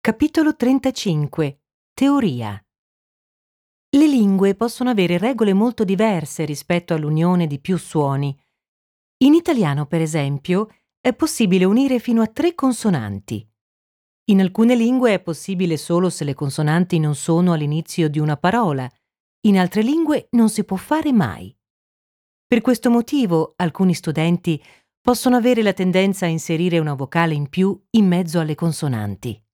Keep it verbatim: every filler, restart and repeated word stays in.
Capitolo trentacinque. Teoria. Le lingue possono avere regole molto diverse rispetto all'unione di più suoni. In italiano, per esempio, è possibile unire fino a tre consonanti. In alcune lingue è possibile solo se le consonanti non sono all'inizio di una parola. In altre lingue non si può fare mai. Per questo motivo, alcuni studenti possono avere la tendenza a inserire una vocale in più in mezzo alle consonanti.